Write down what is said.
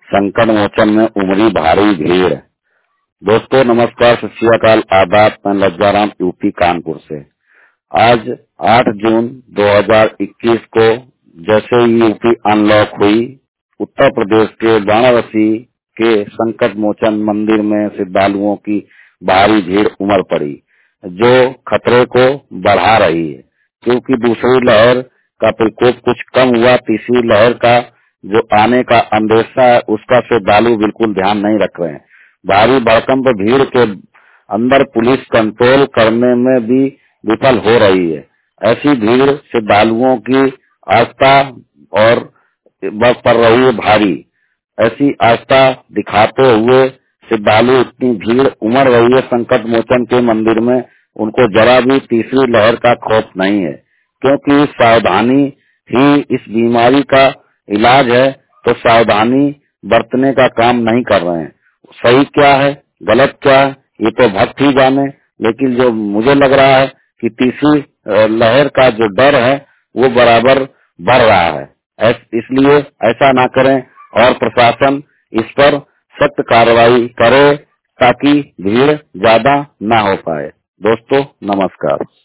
संकट मोचन में उमड़ी भारी भीड़। दोस्तों नमस्कार, सत श्री अकाल, आदाब। मैं लज्जाराम यूपी कानपुर से। आज 8 जून 2021 को जैसे ही यूपी अनलॉक हुई, उत्तर प्रदेश के वाराणसी के संकट मोचन मंदिर में श्रद्धालुओं की भारी भीड़ उमड़ पड़ी, जो खतरे को बढ़ा रही है। क्योंकि दूसरी लहर का प्रकोप कुछ कम हुआ, तीसरी लहर का जो आने का अंदेशा है उसका श्रद्धालु बिल्कुल ध्यान नहीं रख रहे हैं। भारी भड़कंप भीड़ के अंदर पुलिस कंट्रोल करने में भी विफल हो रही है। ऐसी भीड़ श्रद्धालुओं की आस्था और पड़ रही है भारी। ऐसी आस्था दिखाते हुए श्रद्धालु इतनी भीड़ उमड़ रही है संकट मोचन के मंदिर में, उनको जरा भी तीसरी लहर का खौफ नहीं है। क्योंकि सावधानी ही इस बीमारी का इलाज है, तो सावधानी बरतने का काम नहीं कर रहे हैं। सही क्या है गलत क्या है ये तो भक्त ही जाने, लेकिन जो मुझे लग रहा है कि तीसरी लहर का जो डर है वो बराबर बढ़ रहा है। इसलिए ऐसा ना करें और प्रशासन इस पर सख्त कार्रवाई करे ताकि भीड़ ज्यादा ना हो पाए। दोस्तों नमस्कार।